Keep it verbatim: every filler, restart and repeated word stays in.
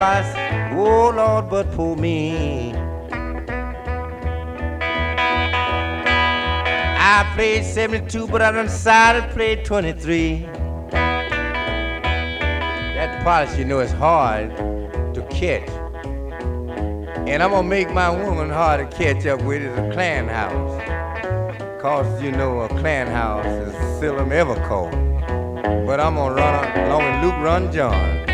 Oh Lord, but for me, I played seventy-two, but I done decided to play twenty-three. That polish, you know, is hard to catch. And I'm gonna make my woman hard to catch up with is a clan house. Cause you know a clan house is seldom ever cold. But I'm gonna run along with Luke Run John.